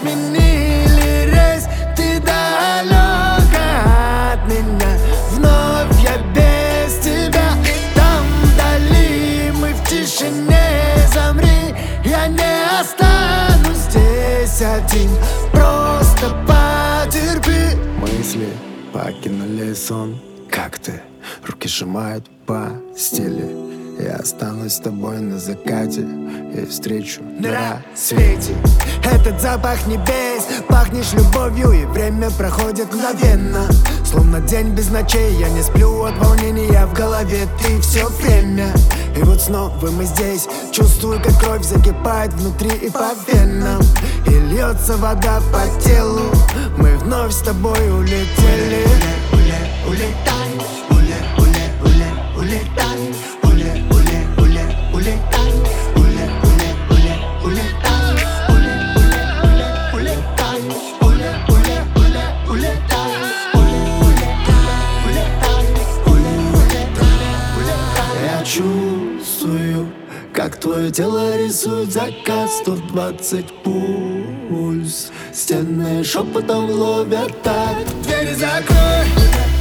сменили рейс. Ты далека от меня, вновь я без тебя. Там вдали мы в тишине, замри, я не останусь здесь один. Просто потерпи. Мысли покинули сон. Как ты? Руки сжимают по стиле. Я останусь с тобой на закате и встречу на рассвете. Этот запах небес, пахнешь любовью, и время проходит мгновенно. Словно день без ночей, я не сплю от волнения, в голове ты все время. И вот снова мы здесь, чувствую, как кровь закипает внутри и по венам, и льется вода по телу. Мы вновь с тобой улетели. Улетай, улетай, Я чувствую, как твое тело рисует закат. 120 пульс, стены шепотом ловят так. двери закрой.